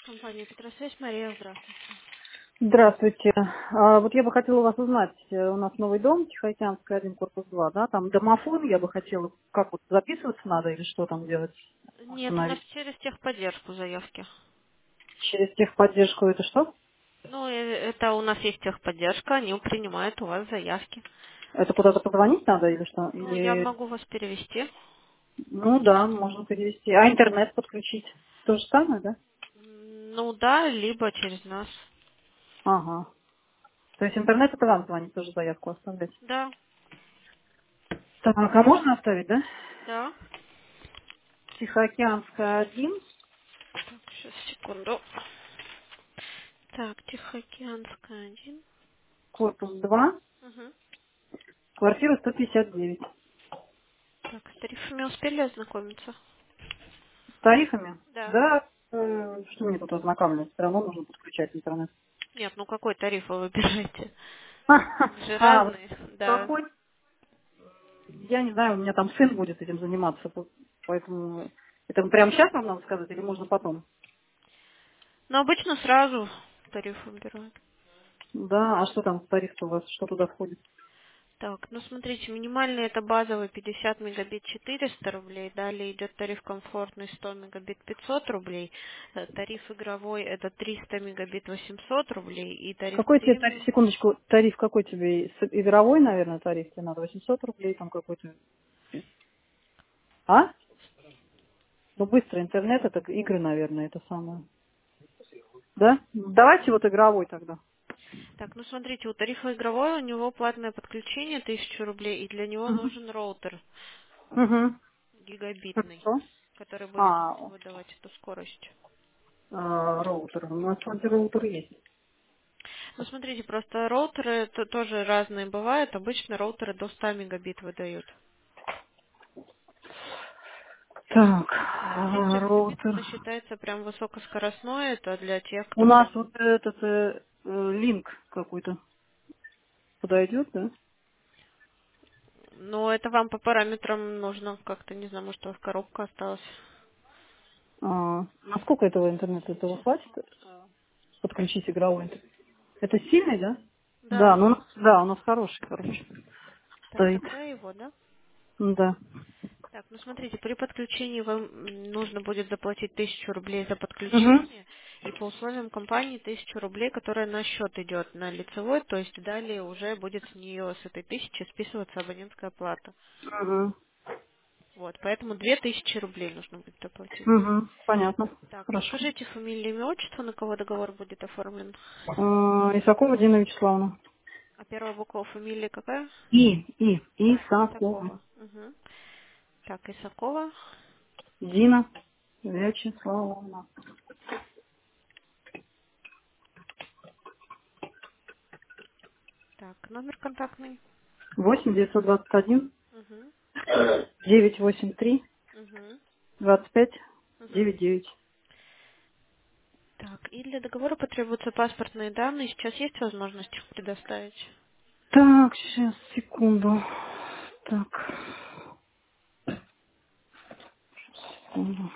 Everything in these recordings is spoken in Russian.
Компания Петросвязь, Мария, здравствуйте. Здравствуйте. Вот я бы хотела у вас узнать, у нас новый дом, Тихоокеанская 1, корпус 2, да, там домофон, я бы хотела, как вот записываться надо или что там делать, Нет, у нас установить? через техподдержку заявки. Через техподдержку это что? Ну, это у нас есть техподдержка, они принимают у вас заявки. Это куда-то позвонить надо или что? Ну, я Или, могу вас перевести. ну да, можно перевести. А интернет подключить? То же самое, да? Ну да, либо через нас. Ага. То есть интернет это вам звонить, тоже заявку оставлять. Да, Так, а можно оставить, да? да. Тихоокеанская 1, Так, сейчас, секунду. Так, Тихоокеанская 1. корпус 2, Угу. квартира 159. Так, с тарифами успели ознакомиться? С тарифами? Да. Да, что мне тут ознакомливать? Все равно нужно подключать интернет. Нет, ну какой тариф вы выбираете? Они же А, разные, да. какой? Я не знаю, у меня там сын будет этим заниматься, поэтому это прямо сейчас вам надо сказать или можно потом? Но обычно сразу тариф выбирают. Да, а что там тариф у вас, что туда входит? Так, ну смотрите, минимальный это базовый 50 мегабит 400 рублей, далее идет тариф комфортный 100 мегабит 500 рублей, тариф игровой это 300 мегабит 800 рублей и тариф Какой тебе тариф, премиум. секундочку, тариф какой тебе? Игровой, наверное, тариф тебе надо? 800 рублей там какой-то? А? Ну, быстрый интернет, это игры, наверное, это самое. Да? Давайте вот игровой тогда. Так, ну смотрите, у тарифа игровой у него платное подключение 1000 рублей и для него нужен роутер Угу. гигабитный, Хорошо. который будет А, выдавать эту скорость. роутер. У нас вроде роутер есть. Ну смотрите, просто роутеры тоже разные бывают, обычно роутеры до 100 мегабит выдают. Так, 300 мегабит роутер. это считается прям высокоскоростной, это для тех, У кто нас прям... вот этот линк какой-то подойдет, да? Но это вам по параметрам нужно как-то, не знаю, может у вас коробка осталась. Насколько этого интернета этого Сейчас. хватит подключить игровой интернет? Это сильный, да? Да, Да. ну да, у нас хороший, короче, Так, стоит. тогда его, да? Да. Так, ну смотрите, при подключении вам нужно будет заплатить 1000 рублей за Угу. подключение, и по условиям компании 1000 рублей, которая на счет идет на лицевой, то есть далее уже будет с нее, с этой 1000 списываться абонентская плата. Угу. Вот, поэтому 2000 рублей нужно будет доплатить. Угу. Понятно. Так, Хорошо. подскажите фамилию, имя, отчество, на кого договор будет оформлен? Исакова Дина Вячеславовна. А первая буква фамилии какая? Исакова. Исакова. Угу. Так, Исакова. Дина Вячеславовна. Так, номер контактный. 8 921 Угу. 983 Угу. 25 Угу. 99. Так, и для договора потребуются паспортные данные. Сейчас есть возможность их предоставить? Так, сейчас, секунду. Так, секунду.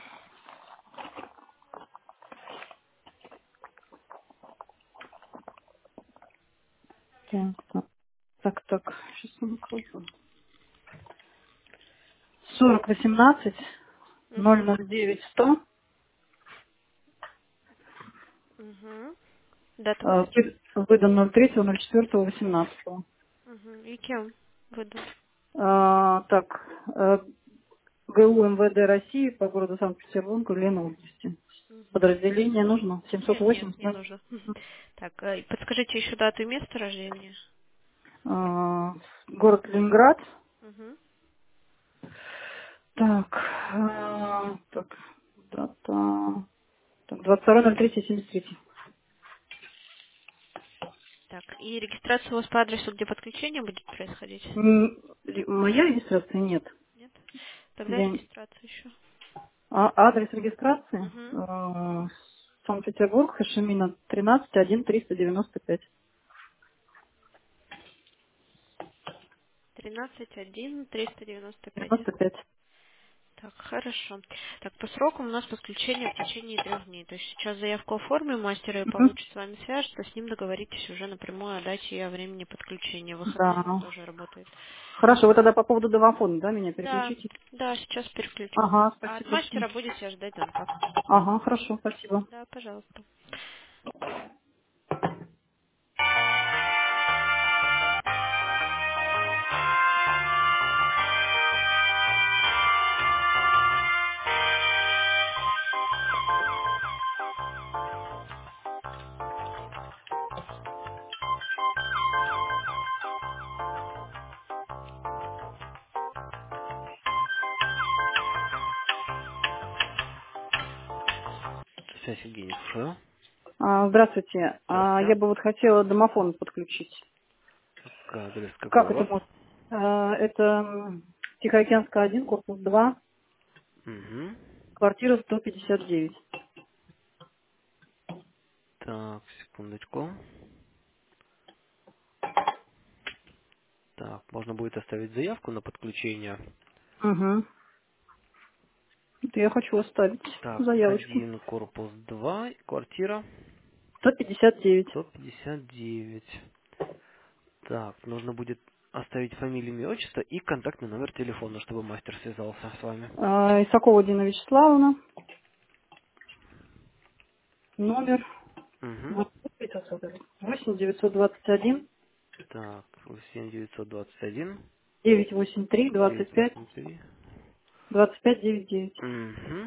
Так. Сейчас я накрою. 4018 Угу. 009 100. Угу. Дата выдачи. Выдан 03.04.18. Угу. И кем выдан? Так, ГУ МВД России по городу Санкт-Петербург, Леной области. Угу. Подразделение нужно? Нет, нет, 780, не да? нужно. Так, подскажите еще дату и место рождения. Город Ленинград. Угу. Так, дата. Так, 22.03.73. Так, и регистрация у вас по адресу, где подключение будет происходить? Моя регистрация нет. Нет? Тогда Я... регистрация еще. Адрес регистрации Угу. Санкт-Петербург, Хашимина, 13, 1, 395. 13 1 395. 95. Так, хорошо. Так, по срокам у нас подключение в течение 3 дней. То есть сейчас заявку оформим, мастера и Мгм. получит с вами свяжется, с ним договоритесь уже напрямую о дате и о времени подключения. В выходные он Да. тоже работает. Хорошо, вы тогда по поводу домофона, да, меня Да, переключите? да, сейчас переключу. Ага, А от спасибо большое. мастера будете ждать звонка. Ага, хорошо, спасибо. Да, пожалуйста. Связь Евгений, слушаю. Здравствуйте. Я Здравствуйте. бы вот хотела домофон подключить. Адрес какой Как у это вас? может? Это Тихоокеанская 1, корпус 2, Угу. квартира 159. Так, секундочку. Так, можно будет оставить заявку на подключение. Угу. Это я хочу оставить Так, заявочку. один корпус 2, квартира 159. 159. Так, нужно будет оставить фамилию, имя, отчество и контактный номер телефона, чтобы мастер связался с вами. Исакова Дина Вячеславовна. Номер Угу. 8 921 Так, 7921 983 25 983. 25 99. Угу.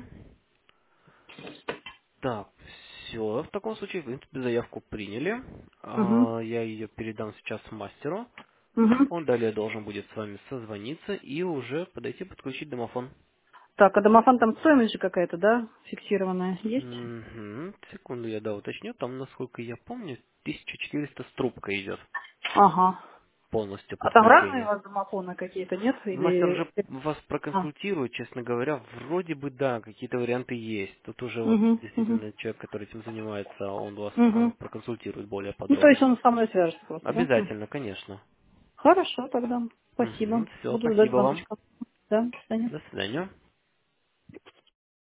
Так, все. В таком случае, в принципе, заявку приняли. Угу. Я ее передам сейчас мастеру. Угу. Он далее должен будет с вами созвониться и уже подойти подключить домофон. Так, а домофон там стоимость же какая-то, да, фиксированная есть? Мгм. Секунду, я уточню. Там, насколько я помню, 1400 с трубкой идет Ага. полностью А там разные у подключение. вас домофоны какие-то, нет? Мастер уже Или... вас А. проконсультирует, честно говоря. Вроде бы да, какие-то варианты есть. Тут уже вот Угу. Угу. действительно человек, который этим занимается, он вас Угу. проконсультирует более Ну, то есть подробно. он со мной свяжется просто, да? Обязательно, конечно. Хорошо тогда. Спасибо. Все, Буду ждать спасибо вам. звоночка. Да, до свидания. До свидания.